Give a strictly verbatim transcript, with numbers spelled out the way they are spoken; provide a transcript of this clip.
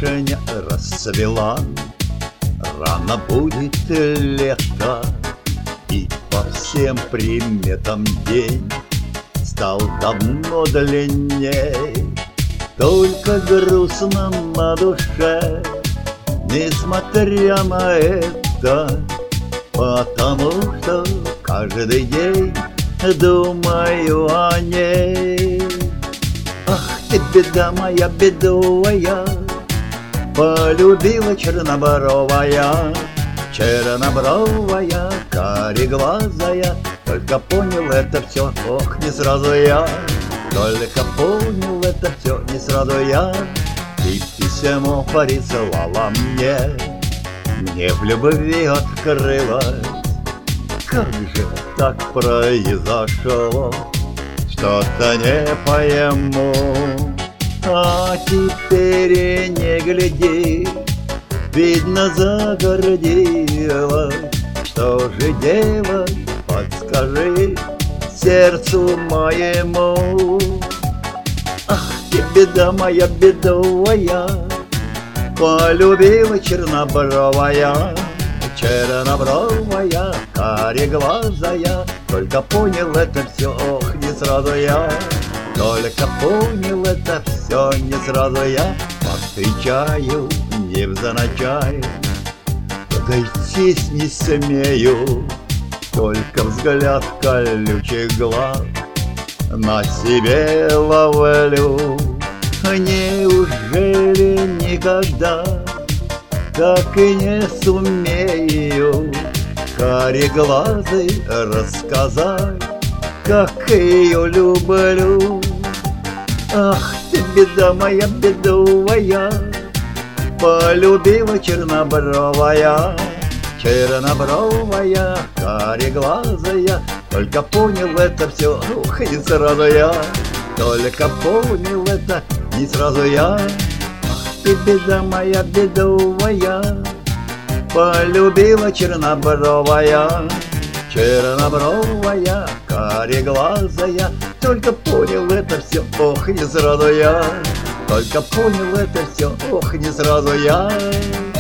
вишня расцвела, рано будет лето, и по всем приметам день стал давно длинней. Только грустно на душе, несмотря на это, потому что каждый день думаю о ней. Ах ты, беда моя бедовая, полюбила чернобровая, чернобровая, кареглазая. Только понял это все, ох, не сразу я. Только понял это все, не сразу я. И письмо присылала мне, мне в любви открылась. Как же так произошло, что-то не пойму. А теперь не гляди, видно загордилась. Что же делать, подскажи сердцу моему. Ах ты, беда моя бедовая, полюбила чернобровая, чернобровая, кареглазая. Только понял это все, ох, не сразу я. Только понял это все, не сразу я. Повстречаю невзначай, подойтись не смею. Только взгляд колючих глаз на себе ловлю. Неужели никогда так и не сумею кареглазой рассказать, как ее люблю? Ах ты, беда моя бедовая, полюбила чернобровая, чернобровая, кареглазая. Только понял это все, ух, не сразу я. Только понял это не сразу я. Ах ты, беда моя бедовая, полюбила чернобровая, чернобровая, кареглазая. Только понял это все, ох, не сразу я. Только понял это все, ох, не сразу я.